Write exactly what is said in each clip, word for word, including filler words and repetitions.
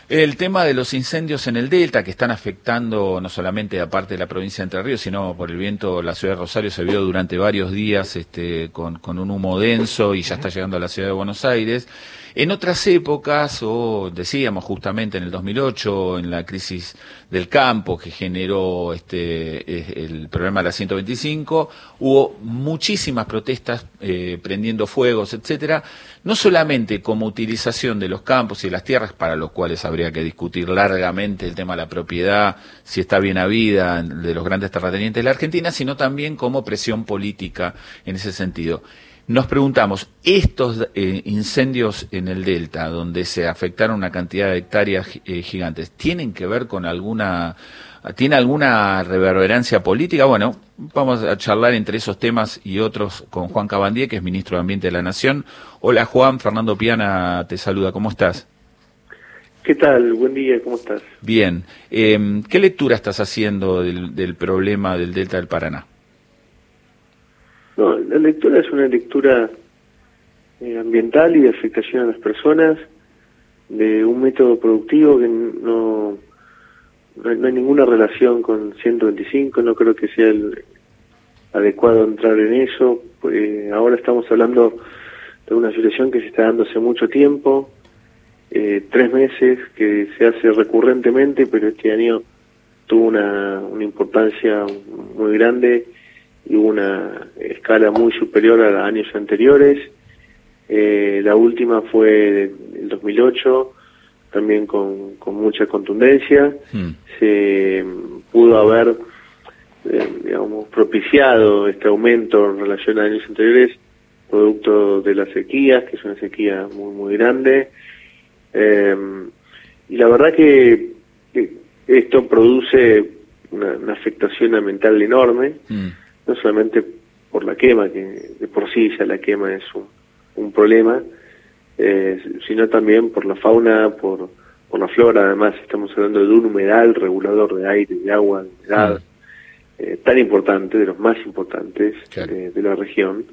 El tema de los incendios en el Delta, que están afectando no solamente a parte de la provincia de Entre Ríos, sino por el viento, la ciudad de Rosario se vio durante varios días este, con, con un humo denso y ya está llegando a la ciudad de Buenos Aires. En otras épocas, o decíamos justamente en el dos mil ocho, en la crisis del campo que generó este el problema de la ciento veinticinco, hubo muchísimas protestas eh, prendiendo fuegos, etcétera, no solamente como utilización de los campos y de las tierras, para los cuales habría que discutir largamente el tema de la propiedad, si está bien habida de los grandes terratenientes de la Argentina, sino también como presión política en ese sentido. Nos preguntamos, estos eh, incendios en el Delta, donde se afectaron una cantidad de hectáreas eh, gigantes, ¿tienen que ver con alguna, tiene alguna reverberancia política? Bueno, vamos a charlar entre esos temas y otros con Juan Cabandier, que es ministro de Ambiente de la Nación. Hola Juan, Fernando Piana te saluda, ¿cómo estás? ¿Qué tal? Buen día, ¿cómo estás? Bien. Eh, ¿Qué lectura estás haciendo del, del problema del Delta del Paraná? No, la lectura es una lectura eh, ambiental y de afectación a las personas, de un método productivo que no, no, hay, no hay ninguna relación con ciento veinticinco, no creo que sea el adecuado entrar en eso. Eh, ahora estamos hablando de una situación que se está dando hace mucho tiempo, eh, tres meses, que se hace recurrentemente, pero este año tuvo una, una importancia muy grande y una escala muy superior a los años anteriores. Eh, la última fue el dos mil ocho, también con, con mucha contundencia. Mm. Se pudo haber, eh, digamos, propiciado este aumento en relación a años anteriores, producto de las sequías, que es una sequía muy, muy grande. Eh, y la verdad que, que esto produce una, una afectación ambiental enorme. Mm. No solamente por la quema, que de por sí ya la quema es un, un problema, eh, sino también por la fauna, por, por la flora. Además estamos hablando de un humedal regulador de aire, de agua, de humedad, mm. eh, tan importante, de los más importantes claro. de, de la región.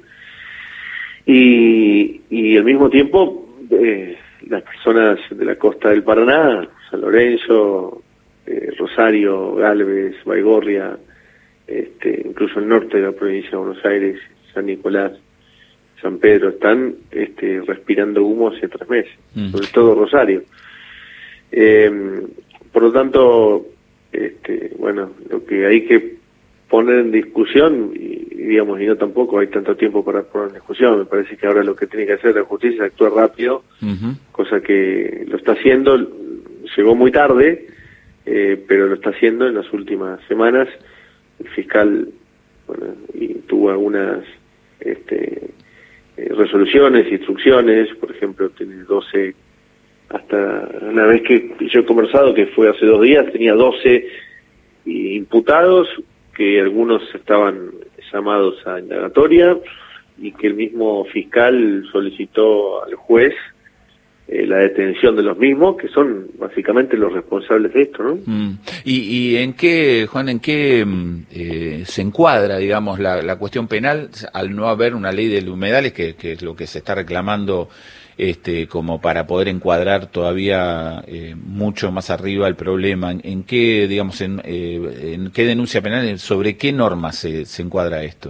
Y, y al mismo tiempo, eh, las personas de la costa del Paraná, San Lorenzo, eh, Rosario, Galvez, Baigorria, Este, incluso el norte de la provincia de Buenos Aires, San Nicolás, San Pedro, están este, respirando humo hace tres meses, mm. sobre todo Rosario. Eh, por lo tanto, este, bueno, lo que hay que poner en discusión, y digamos, y no tampoco hay tanto tiempo para poner en discusión, me parece que ahora lo que tiene que hacer la justicia es actuar rápido, uh-huh. cosa que lo está haciendo, llegó muy tarde, eh, pero lo está haciendo en las últimas semanas. El fiscal, bueno, y tuvo algunas este, eh, resoluciones, instrucciones, por ejemplo, tiene doce, hasta una vez que yo he conversado, que fue hace dos días, tenía doce imputados, que algunos estaban llamados a indagatoria, y que el mismo fiscal solicitó al juez Eh, la detención de los mismos, que son básicamente los responsables de esto, ¿no? Mm. ¿Y, y en qué, Juan, en qué eh, se encuadra, digamos, la, la cuestión penal al no haber una ley de humedales, que, que es lo que se está reclamando este, como para poder encuadrar todavía eh, mucho más arriba el problema? ¿En, en qué, digamos, en, eh, en qué denuncia penal, sobre qué normas se, se encuadra esto?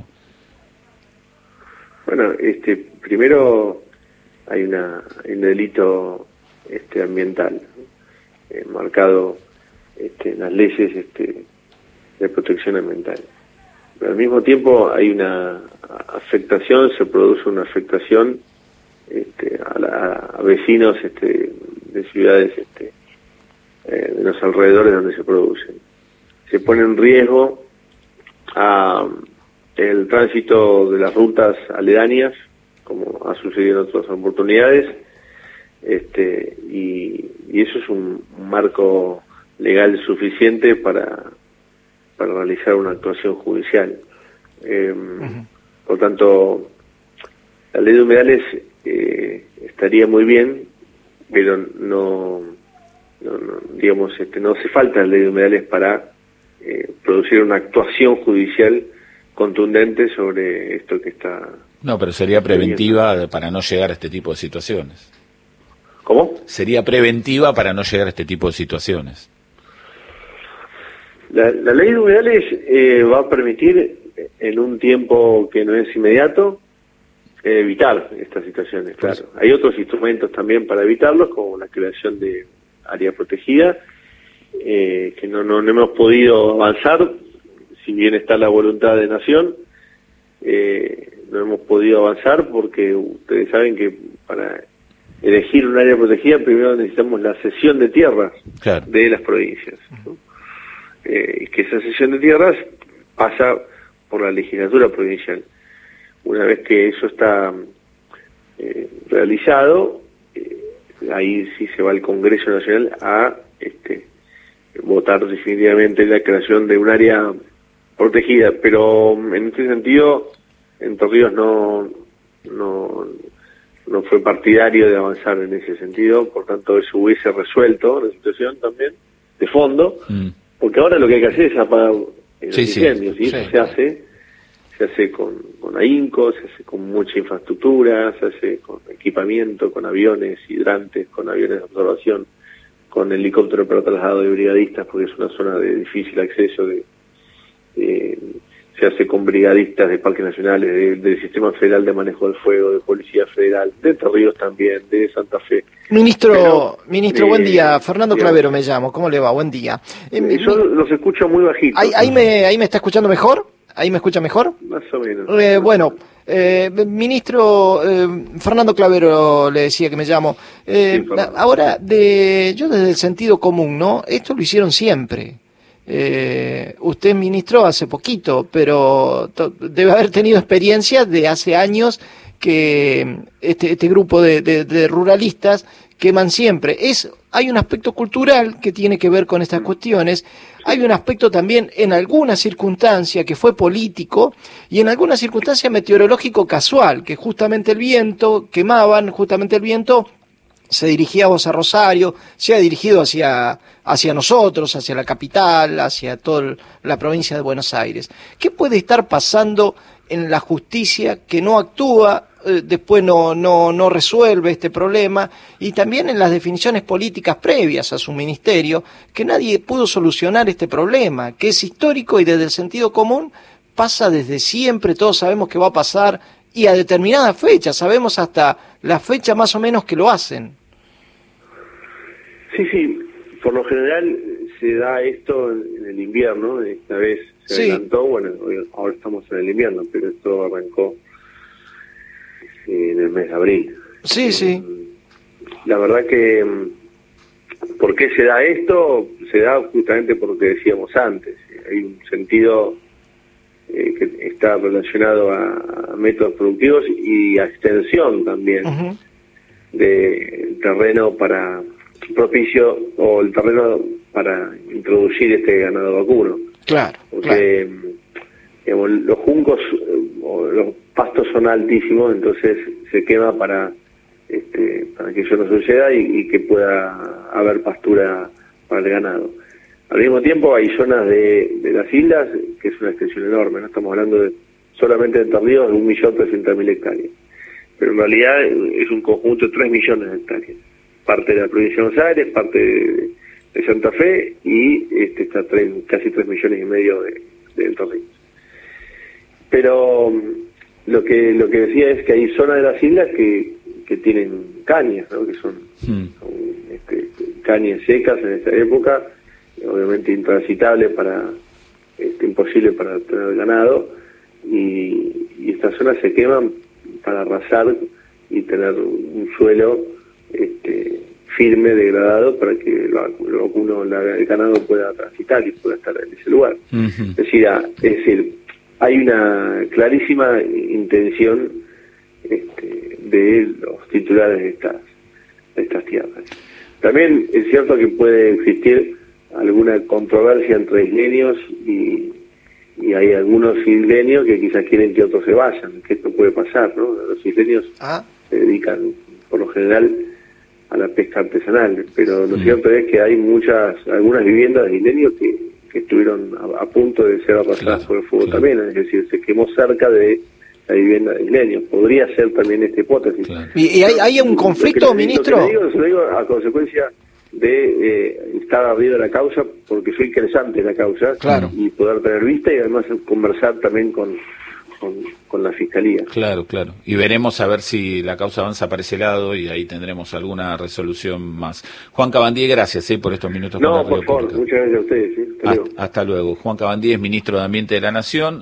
Bueno, este, primero hay una hay un delito este ambiental eh, marcado este, en las leyes este, de protección ambiental, pero al mismo tiempo hay una afectación, se produce una afectación este, a, la, a vecinos este, de ciudades este, eh, de los alrededores donde se producen. Se pone en riesgo a el tránsito de las rutas aledañas, como ha sucedido en otras oportunidades, este, y, y eso es un, un marco legal suficiente para, para realizar una actuación judicial. Eh, uh-huh. Por tanto, la ley de humedales eh, estaría muy bien, pero no, no, no digamos, este, no hace falta la ley de humedales para eh, producir una actuación judicial contundente sobre esto que está... No, pero sería preventiva para no llegar a este tipo de situaciones. ¿Cómo? Sería preventiva para no llegar a este tipo de situaciones. La, la ley de humedales eh, va a permitir, en un tiempo que no es inmediato, eh, evitar estas situaciones, claro. Pues, hay otros instrumentos también para evitarlos, como la creación de área protegida, eh, que no, no, no hemos podido avanzar, si bien está la voluntad de Nación, eh, no hemos podido avanzar porque ustedes saben que para elegir un área protegida primero necesitamos la cesión de tierras, claro, de las provincias, ¿no? Eh, que esa cesión de tierras pasa por la legislatura provincial. Una vez que eso está eh, realizado, eh, ahí sí se va al Congreso Nacional a este, votar definitivamente la creación de un área protegida, pero en este sentido Entre Ríos no, no, no fue partidario de avanzar en ese sentido, por tanto eso hubiese resuelto la situación también, de fondo, mm. porque ahora lo que hay que hacer es apagar los sí, incendios, sí, y eso sí. se hace, se hace con, con ahínco, se hace con mucha infraestructura, se hace con equipamiento, con aviones hidrantes, con aviones de observación, con helicóptero para traslado de brigadistas, porque es una zona de difícil acceso, de, de se hace con brigadistas de parques nacionales, de, del Sistema Federal de Manejo del Fuego, de Policía Federal, de Entre Ríos también, de Santa Fe. Ministro, Pero, ministro, eh, buen día. Fernando digamos, Clavero me llamo. ¿Cómo le va? Buen día. Eh, yo mi... los escucho muy bajitos. ¿Ahí, ahí, me, ¿Ahí me está escuchando mejor? ¿Ahí me escucha mejor? Más o menos. Eh, bueno, eh, ministro eh, Fernando Clavero le decía que me llamo. Eh, sí, ahora, de yo desde el sentido común, ¿no? Esto lo hicieron siempre. Eh, usted ministró hace poquito, pero debe haber tenido experiencia de hace años que este, este grupo de, de, de ruralistas queman siempre. Es, hay un aspecto cultural que tiene que ver con estas cuestiones, hay un aspecto también en alguna circunstancia que fue político y en alguna circunstancia meteorológico casual, que justamente el viento, quemaban, justamente el viento se dirigía a vos a Rosario, se ha dirigido hacia, hacia nosotros, hacia la capital, hacia toda la provincia de Buenos Aires. ¿Qué puede estar pasando en la justicia que no actúa, eh, después no, no, no resuelve este problema, y también en las definiciones políticas previas a su ministerio, que nadie pudo solucionar este problema, que es histórico y desde el sentido común pasa desde siempre, todos sabemos que va a pasar, y a determinadas fechas, sabemos hasta la fecha más o menos que lo hacen? Sí, sí, por lo general se da esto en el invierno, esta vez se sí. adelantó, bueno, ahora estamos en el invierno, pero esto arrancó en el mes de abril. Sí, eh, sí. La verdad que, ¿por qué se da esto? Se da justamente por lo que decíamos antes, hay un sentido eh, que está relacionado a, a métodos productivos y a extensión también uh-huh. de terreno para... propicio o el terreno para introducir este ganado vacuno. Claro. Porque claro. Digamos, los juncos o los pastos son altísimos, entonces se quema para este, para que eso no suceda y, y que pueda haber pastura para el ganado. Al mismo tiempo hay zonas de, de las islas que es una extensión enorme, no estamos hablando de solamente de Entre Ríos de un millón trescientas mil hectáreas, pero en realidad es un conjunto de tres millones de hectáreas. Parte de la provincia de Buenos Aires, parte de, de Santa Fe y este está tres, casi tres millones y medio de, de Entre Ríos. Pero lo que lo que decía es que hay zonas de las islas que, que tienen cañas, ¿no? Que son, hmm. son este, cañas secas en esta época, obviamente intransitables para, este, imposible para tener ganado, y, y estas zonas se queman para arrasar y tener un suelo Este, firme, degradado, para que lo, lo, uno, la, el ganado pueda transitar y pueda estar en ese lugar. Uh-huh. Es decir, a, es decir, hay una clarísima intención este, de los titulares de estas, de estas tierras. También es cierto que puede existir alguna controversia entre isleños y, y hay algunos isleños que quizás quieren que otros se vayan, que esto puede pasar, ¿no? Los isleños ¿Ah? se dedican, por lo general, a la pesca artesanal, pero lo sí. cierto es que hay muchas, algunas viviendas de isleños que, que estuvieron a, a punto de ser arrasadas claro, por el fuego claro. también, es decir, se quemó cerca de la vivienda de isleños. Podría ser también esta hipótesis. Claro. ¿Y, y hay, hay un conflicto, lo que, ministro? Lo que digo, se lo digo a consecuencia de eh, estar arriba de la causa, porque soy interesante en la causa, claro, y poder tener vista y además conversar también con, con, con la Fiscalía. Claro, claro. Y veremos a ver si la causa avanza para ese lado y ahí tendremos alguna resolución más. Juan Cabandíe, gracias ¿eh? por estos minutos. No, con la por favor, pública. muchas gracias a ustedes. ¿sí? Hasta, hasta, luego. hasta luego. Juan Cabandíe es ministro de Ambiente de la Nación.